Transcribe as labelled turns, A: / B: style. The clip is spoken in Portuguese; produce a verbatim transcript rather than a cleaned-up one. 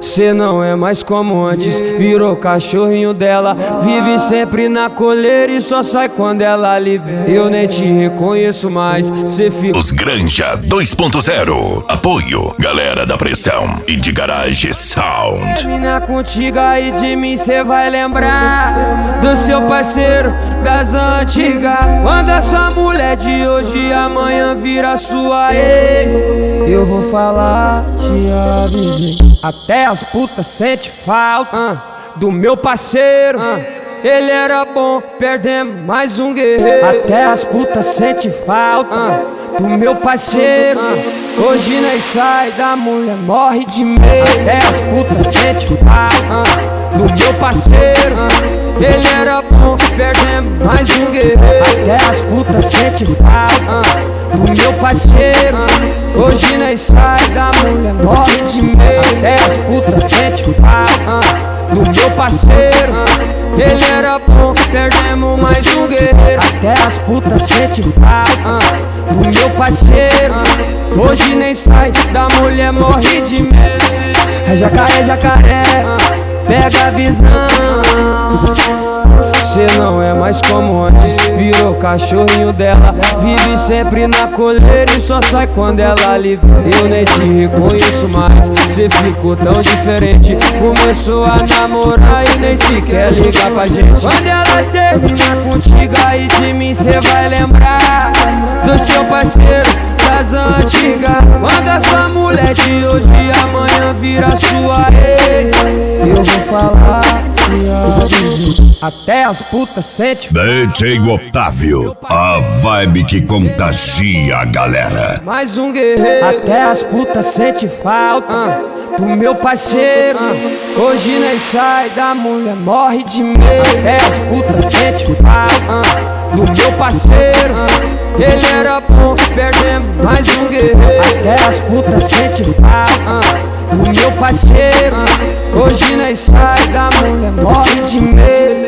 A: Cê não é mais como antes, virou cachorrinho dela. Vive sempre na coleira e só sai quando ela libera. Eu nem te reconheço mais, cê fica...
B: Os Granja dois ponto zero. Apoio, galera da Pressão e de Garage Sound.
A: Termina contigo aí de mim cê vai lembrar do seu parceiro das antigas. Quando a sua mulher de hoje amanhã vira sua ex, eu vou falar, te avisei. Até as putas sente falta uh, do meu parceiro uh, ele era bom, perdemos mais um guerreiro. Até as putas sente falta uh, do meu parceiro uh, hoje nós sai da mulher, morre de medo. Até as putas sente falta uh, do meu parceiro uh, ele era bom, perdemos mais um guerreiro. Até as putas sente falta uh, do meu parceiro uh, hoje nós sai da mulher, morre de medo. Até as putas sente falta uh, do meu parceiro uh, ele era bom, perdemos mais um guerreiro. Até as putas sente falta uh, do meu parceiro uh, hoje nem sai da mulher, morre de medo. É jacaré, jacaré, uh, pega a visão. Cê não é mais como antes, virou cachorrinho dela. Vive sempre na coleira e só sai quando ela libera. Eu nem te reconheço mais, cê ficou tão diferente. Começou a namorar e nem sequer liga pra gente. Quando ela terminar contigo aí de mim cê vai lembrar do seu parceiro das antigas. Quando a sua mulher de hoje amanhã vira sua ex, eu vou falar, até as putas sente.
B: D J Otávio, a vibe que contagia a galera.
A: Mais um guerreiro. Até as putas sente falta uh, do meu parceiro uh, hoje nós sai da mulher, morre de medo. Até as putas sente falta uh, do meu parceiro uh, ele era bom, perdemos mais um guerreiro. Até as putas sente falta uh, do meu parceiro uh, hoje nós sai da mulher, morre de medo.